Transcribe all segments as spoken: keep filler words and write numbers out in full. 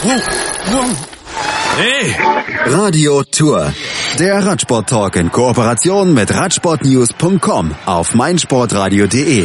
Hey! Radio Tour. Der Radsport-Talk in Kooperation mit radsportnews punkt com auf meinsportradio punkt de.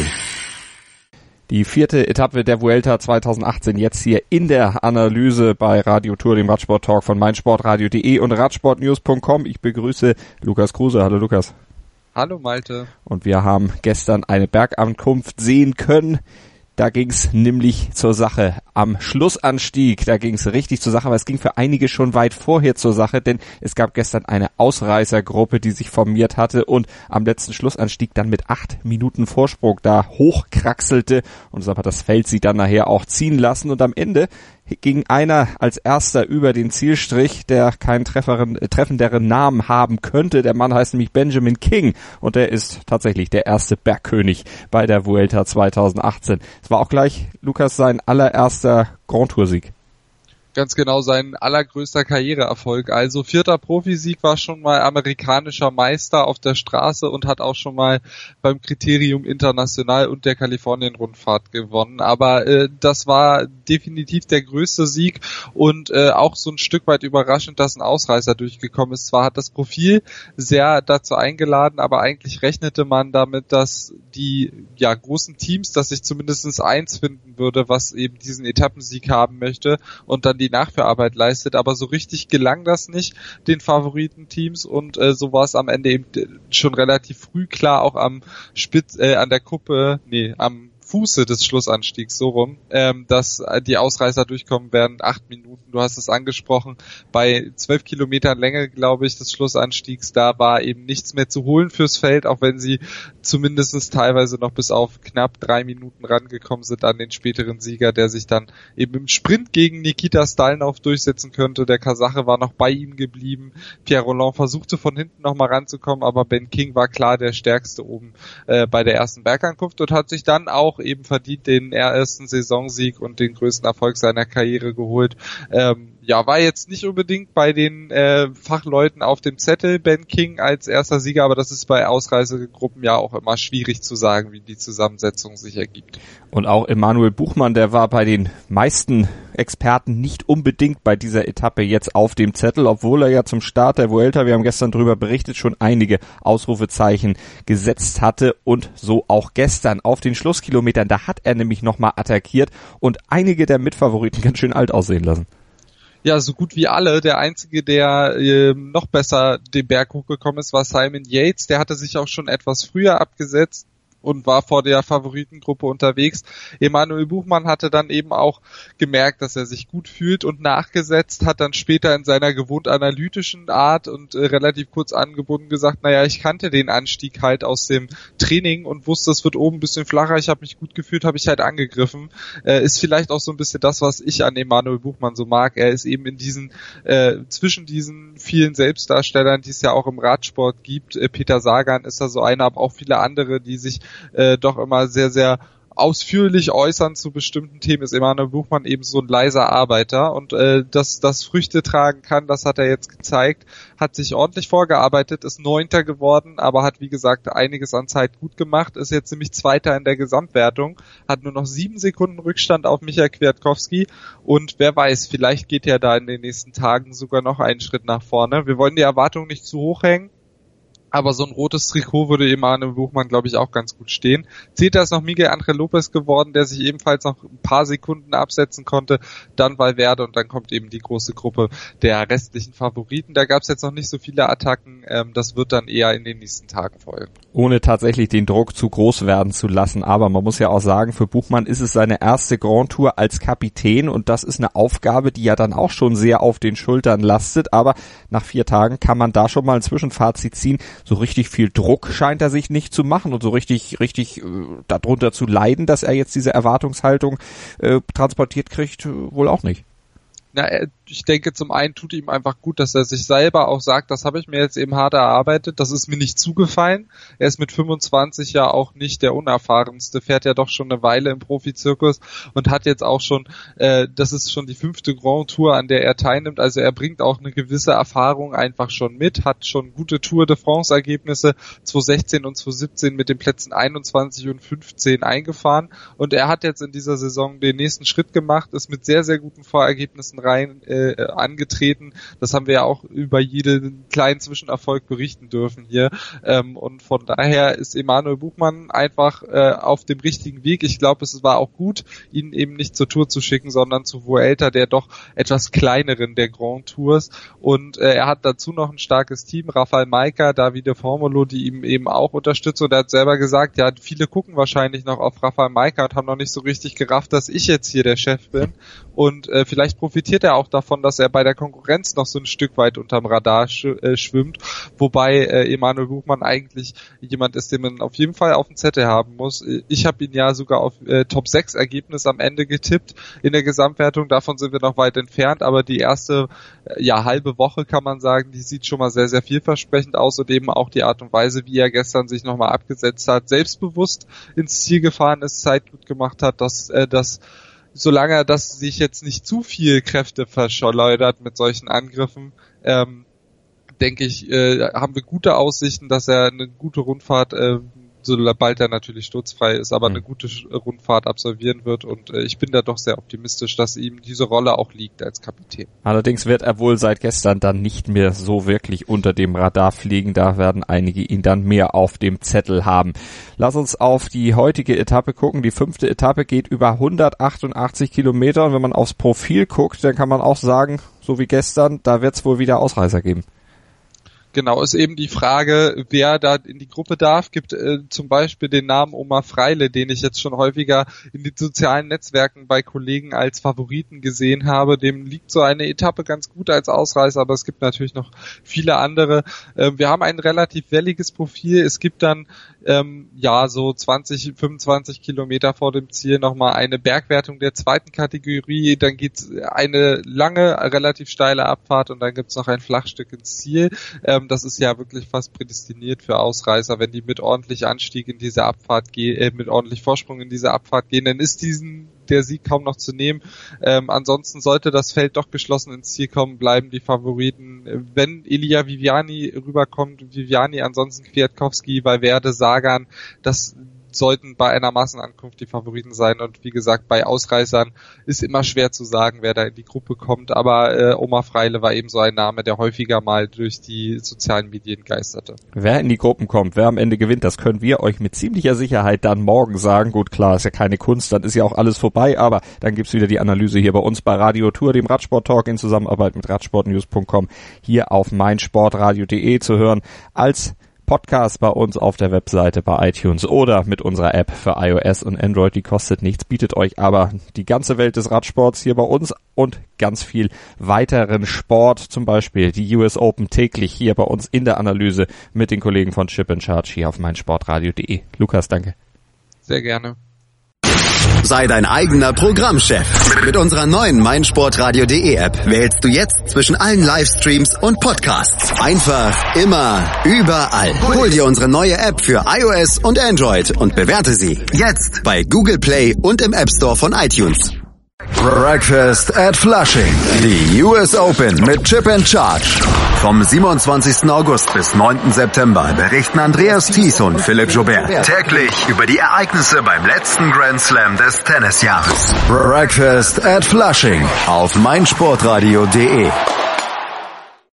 Die vierte Etappe der Vuelta zweitausendachtzehn jetzt hier in der Analyse bei Radio Tour, dem Radsport-Talk von meinsportradio punkt de und radsportnews punkt com. Ich begrüße Lukas Kruse. Hallo Lukas. Hallo Malte. Und wir haben gestern eine Bergankunft sehen können. Da ging's nämlich zur Sache. Am Schlussanstieg, da ging's richtig zur Sache, aber es ging für einige schon weit vorher zur Sache, denn es gab gestern eine Ausreißergruppe, die sich formiert hatte und am letzten Schlussanstieg dann mit acht Minuten Vorsprung da hochkraxelte und deshalb hat das Feld sie dann nachher auch ziehen lassen und am Ende ging einer als erster über den Zielstrich, der keinen trefferen, äh, treffenderen Namen haben könnte. Der Mann heißt nämlich Benjamin King und der ist tatsächlich der erste Bergkönig bei der Vuelta zweitausendachtzehn. Es war auch gleich, Lukas, sein allererster Grand Tour-Sieg. Ganz genau, sein allergrößter Karriereerfolg. Also vierter Profisieg, war schon mal amerikanischer Meister auf der Straße und hat auch schon mal beim Kriterium International und der Kalifornien-Rundfahrt gewonnen. Aber äh, das war definitiv der größte Sieg und äh, auch so ein Stück weit überraschend, dass ein Ausreißer durchgekommen ist. Zwar hat das Profil sehr dazu eingeladen, aber eigentlich rechnete man damit, dass die ja großen Teams, dass sich zumindest eins finden würde, was eben diesen Etappensieg haben möchte und dann die die Nachführarbeit leistet, aber so richtig gelang das nicht den Favoritenteams und äh, so war es am Ende eben schon relativ früh klar, auch am Spitz, äh, an der Kuppe, nee, am Fuße des Schlussanstiegs, so rum, ähm, dass die Ausreißer durchkommen werden, acht Minuten, du hast es angesprochen, bei zwölf Kilometern Länge, glaube ich, des Schlussanstiegs, da war eben nichts mehr zu holen fürs Feld, auch wenn sie zumindest teilweise noch bis auf knapp drei Minuten rangekommen sind an den späteren Sieger, der sich dann eben im Sprint gegen Nikita Stalnov durchsetzen könnte. Der Kasache war noch bei ihm geblieben. Pierre Rolland versuchte von hinten nochmal ranzukommen, aber Ben King war klar der Stärkste oben äh, bei der ersten Bergankunft und hat sich dann auch eben verdient den ersten Saisonsieg und den größten Erfolg seiner Karriere geholt. Ähm, ja, war jetzt nicht unbedingt bei den äh, Fachleuten auf dem Zettel Ben King als erster Sieger, aber das ist bei Ausreisegruppen ja auch immer schwierig zu sagen, wie die Zusammensetzung sich ergibt. Und auch Emanuel Buchmann, der war bei den meisten Experten nicht unbedingt bei dieser Etappe jetzt auf dem Zettel, obwohl er ja zum Start der Vuelta, wir haben gestern drüber berichtet, schon einige Ausrufezeichen gesetzt hatte und so auch gestern auf den Schlusskilometern, da hat er nämlich nochmal attackiert und einige der Mitfavoriten ganz schön alt aussehen lassen. Ja, so gut wie alle. Der einzige, der äh, noch besser den Berg hochgekommen ist, war Simon Yates. Der hatte sich auch schon etwas früher abgesetzt und war vor der Favoritengruppe unterwegs. Emanuel Buchmann hatte dann eben auch gemerkt, dass er sich gut fühlt und nachgesetzt, hat dann später in seiner gewohnt analytischen Art und äh, relativ kurz angebunden gesagt, naja, ich kannte den Anstieg halt aus dem Training und wusste, es wird oben ein bisschen flacher, ich habe mich gut gefühlt, habe ich halt angegriffen. Äh, ist vielleicht auch so ein bisschen das, was ich an Emanuel Buchmann so mag. Er ist eben in diesen, äh, zwischen diesen vielen Selbstdarstellern, die es ja auch im Radsport gibt. Äh, Peter Sagan ist da so einer, aber auch viele andere, die sich Äh, doch immer sehr, sehr ausführlich äußern zu bestimmten Themen, ist Emanuel Buchmann eben so ein leiser Arbeiter und äh, dass das Früchte tragen kann, das hat er jetzt gezeigt, hat sich ordentlich vorgearbeitet, ist Neunter geworden, aber hat wie gesagt einiges an Zeit gut gemacht, ist jetzt nämlich Zweiter in der Gesamtwertung, hat nur noch sieben Sekunden Rückstand auf Michael Kwiatkowski und wer weiß, vielleicht geht er da in den nächsten Tagen sogar noch einen Schritt nach vorne. Wir wollen die Erwartungen nicht zu hoch hängen, aber so ein rotes Trikot würde Emanuel Buchmann, glaube ich, auch ganz gut stehen. Zehnter ist noch Miguel Ángel López geworden, der sich ebenfalls noch ein paar Sekunden absetzen konnte. Dann Valverde und dann kommt eben die große Gruppe der restlichen Favoriten. Da gab es jetzt noch nicht so viele Attacken. Ähm, das wird dann eher in den nächsten Tagen folgen. Ohne tatsächlich den Druck zu groß werden zu lassen. Aber man muss ja auch sagen, für Buchmann ist es seine erste Grand Tour als Kapitän und das ist eine Aufgabe, die ja dann auch schon sehr auf den Schultern lastet. Aber nach vier Tagen kann man da schon mal ein Zwischenfazit ziehen. So richtig viel Druck scheint er sich nicht zu machen und so richtig richtig äh, darunter zu leiden, dass er jetzt diese Erwartungshaltung äh, transportiert kriegt, äh, wohl auch nicht. Na, ich denke, zum einen tut ihm einfach gut, dass er sich selber auch sagt, das habe ich mir jetzt eben hart erarbeitet, das ist mir nicht zugefallen. Er ist mit fünfundzwanzig ja auch nicht der Unerfahrenste, fährt ja doch schon eine Weile im Profizirkus und hat jetzt auch schon, äh, das ist schon die fünfte Grand Tour, an der er teilnimmt, also er bringt auch eine gewisse Erfahrung einfach schon mit, hat schon gute Tour de France Ergebnisse zweitausendsechzehn und zweitausendsiebzehn mit den Plätzen einundzwanzig und fünfzehn eingefahren und er hat jetzt in dieser Saison den nächsten Schritt gemacht, ist mit sehr, sehr guten Vorergebnissen rein äh, angetreten. Das haben wir ja auch über jeden kleinen Zwischenerfolg berichten dürfen hier. Ähm, und von daher ist Emanuel Buchmann einfach äh, auf dem richtigen Weg. Ich glaube, es war auch gut, ihn eben nicht zur Tour zu schicken, sondern zu Vuelta, der doch etwas kleineren der Grand Tours. Und äh, er hat dazu noch ein starkes Team, Rafael Majka, Davide Formolo, die ihm eben auch unterstützen. Und er hat selber gesagt, ja, viele gucken wahrscheinlich noch auf Rafael Majka und haben noch nicht so richtig gerafft, dass ich jetzt hier der Chef bin. Und äh, vielleicht profitiert er auch davon, dass er bei der Konkurrenz noch so ein Stück weit unterm Radar sch- äh, schwimmt. Wobei äh, Emanuel Buchmann eigentlich jemand ist, den man auf jeden Fall auf dem Zettel haben muss. Ich habe ihn ja sogar auf äh, Top sechs Ergebnis am Ende getippt in der Gesamtwertung. Davon sind wir noch weit entfernt, aber die erste äh, ja halbe Woche kann man sagen, die sieht schon mal sehr, sehr vielversprechend aus und eben auch die Art und Weise, wie er gestern sich nochmal abgesetzt hat, selbstbewusst ins Ziel gefahren ist, Zeit gut gemacht hat, dass äh, das solange er das sich jetzt nicht zu viel Kräfte verschleudert mit solchen Angriffen, ähm, denke ich, äh, haben wir gute Aussichten, dass er eine gute Rundfahrt, äh, sobald er natürlich sturzfrei ist, aber eine gute Rundfahrt absolvieren wird. Und äh, ich bin da doch sehr optimistisch, dass ihm diese Rolle auch liegt als Kapitän. Allerdings wird er wohl seit gestern dann nicht mehr so wirklich unter dem Radar fliegen. Da werden einige ihn dann mehr auf dem Zettel haben. Lass uns auf die heutige Etappe gucken. Die fünfte Etappe geht über hundertachtundachtzig Kilometer. Und wenn man aufs Profil guckt, dann kann man auch sagen, so wie gestern, da wird es wohl wieder Ausreißer geben. Genau, ist eben die Frage, wer da in die Gruppe darf. Gibt äh, zum Beispiel den Namen Omar Freile, den ich jetzt schon häufiger in den sozialen Netzwerken bei Kollegen als Favoriten gesehen habe. Dem liegt so eine Etappe ganz gut als Ausreißer, aber es gibt natürlich noch viele andere. Äh, wir haben ein relativ welliges Profil. Es gibt dann ähm, ja so zwanzig, fünfundzwanzig Kilometer vor dem Ziel nochmal eine Bergwertung der zweiten Kategorie. Dann geht's eine lange, relativ steile Abfahrt und dann gibt's noch ein Flachstück ins Ziel. Ähm, Das ist ja wirklich fast prädestiniert für Ausreißer, wenn die mit ordentlich Anstieg in diese Abfahrt gehen, äh, mit ordentlich Vorsprung in diese Abfahrt gehen, dann ist diesen der Sieg kaum noch zu nehmen. Ähm, ansonsten sollte das Feld doch geschlossen ins Ziel kommen, bleiben die Favoriten. Wenn Elia Viviani rüberkommt, Viviani, ansonsten Kwiatkowski, Valverde, Sagan, das sollten bei einer Massenankunft die Favoriten sein. Und wie gesagt, bei Ausreißern ist immer schwer zu sagen, wer da in die Gruppe kommt. Aber äh, Omar Freile war eben so ein Name, der häufiger mal durch die sozialen Medien geisterte. Wer in die Gruppen kommt, wer am Ende gewinnt, das können wir euch mit ziemlicher Sicherheit dann morgen sagen. Gut, klar, ist ja keine Kunst, dann ist ja auch alles vorbei. Aber dann gibt's wieder die Analyse hier bei uns bei Radio Tour, dem Radsport-Talk in Zusammenarbeit mit radsportnews punkt com, hier auf meinsportradio punkt de zu hören als Podcast bei uns auf der Webseite bei iTunes oder mit unserer App für iOS und Android. Die kostet nichts, bietet euch aber die ganze Welt des Radsports hier bei uns und ganz viel weiteren Sport, zum Beispiel die U S Open täglich hier bei uns in der Analyse mit den Kollegen von Chip and Charge hier auf meinsportradio punkt de. Lukas, danke. Sehr gerne. Sei dein eigener Programmchef. Mit unserer neuen meinsportradio punkt de App wählst du jetzt zwischen allen Livestreams und Podcasts. Einfach, immer, überall. Hol dir unsere neue App für iOS und Android und bewerte sie jetzt bei Google Play und im App Store von iTunes. Breakfast at Flushing. Die U S Open mit Chip and Charge. Vom siebenundzwanzigsten August bis neunten September berichten Andreas Thies und Philipp Joubert täglich über die Ereignisse beim letzten Grand Slam des Tennisjahres. Breakfast at Flushing auf meinsportradio punkt de.